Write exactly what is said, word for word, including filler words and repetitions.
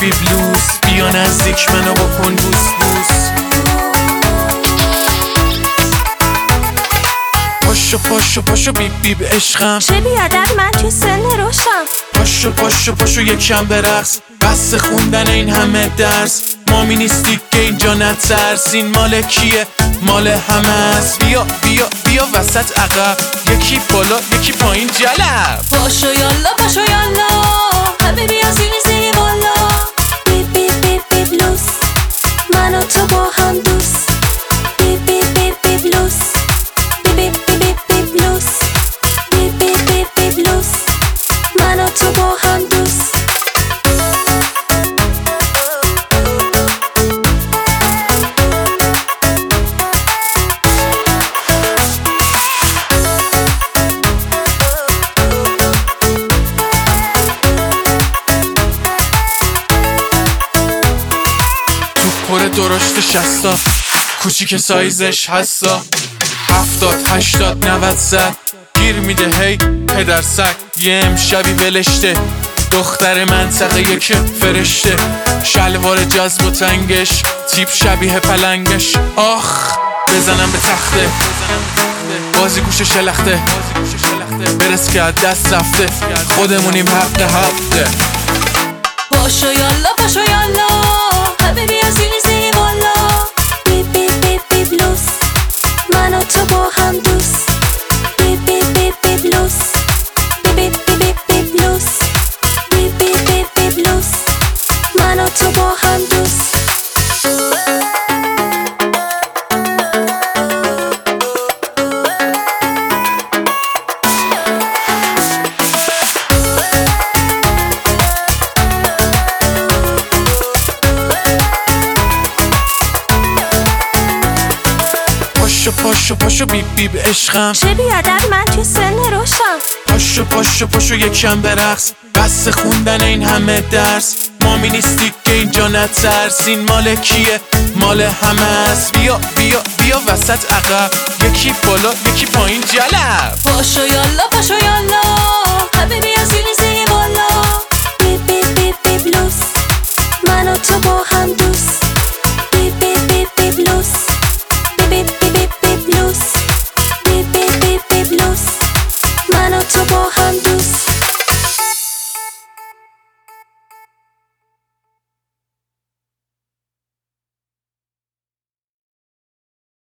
بی بلوز، بیا نزدیک منو بکن بوس بوس. پاشو پاشو پاشو بی بی به عشقم، چه بیادر من تو سن روشم. پاشو پاشو پاشو یکم برقص، بس خوندن این همه درس. مامی نیستی که اینجا نترس، این مال کیه؟ مال همه است. بیا بیا بیا وسط عقب، یکی بالا یکی پایین جلب. پاشو یالا پاشو یالا حبیبی از این زیر بالا. بی بی بی بی بلوز، من و تو با هم دوست. بی بی بی بی بلوز، بی بی بی بی بی بلوز، بی بی بی بی بلوز، من و تو با هم دوست. پر درشت شستا، کوچیک سایزش هستا. هفتاد هشتاد نود زد، گیر میده هی پدر سگ. یه امشبی ولشته، دختر منطقه یک فرشته. شلوار جذب و تنگش، تیپ شبیه پلنگش. آخ بزنم به تخته، بازی گوش شلخته. برس که از دست رفته، خودمونیم حق هفته. پاشو یالا پاشو یالا حبیبی از این زیر بالا. بی بی بی بی بلوز، من و تو با هم دوست. بی بی بی بی بلوز، بی بی بی بی بی بلوز، بی بی بی بی بلوز، من و تو با هم دوست. پاشو پاشو پاشو بی بی به عشقم، چه بیادر من تو سن روشم. پاشو پاشو پاشو یکم برقص، بس خوندن این همه درس. مامی نیستی که اینجا نترس، این مال کیه؟ مال همه است. بیا بیا بیا وسط عقب، یکی بالا یکی پایین جلب. پاشو یالا پاشو یالا حبیبی از این زیر بالا. بی بی بی بی بلوز، من و تو با هم دوست.